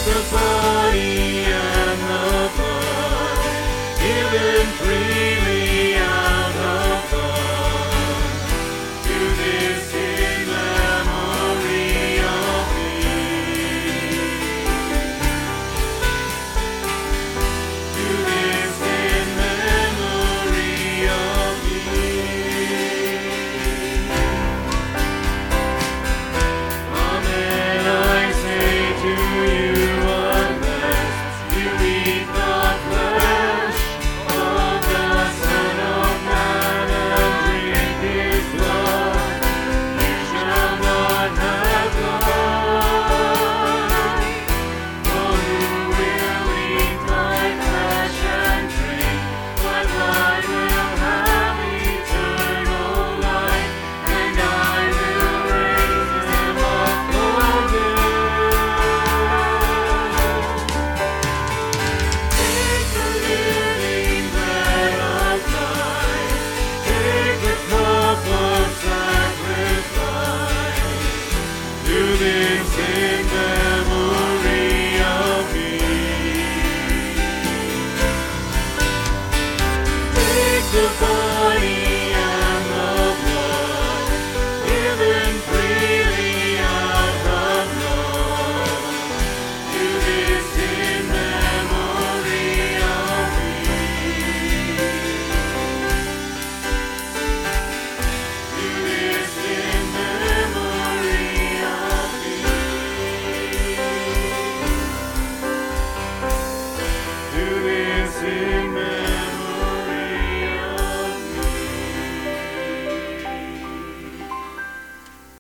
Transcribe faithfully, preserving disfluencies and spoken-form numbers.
the body and the blood, given freely out of love, to this in memory of thee. To this in memory of thee. Amen, I say to you, unless you eat the flesh of the Son of Man and drink his blood, you shall not have life. For who will eat my flesh and drink my blood will have eternal life, and I will raise them up for dead. Take the living bread of life, take the cup of sacrifice, do this in memory of me. Take the body and the blood, given freely out of love, do this in memory of me. Do this in memory of me. Do this in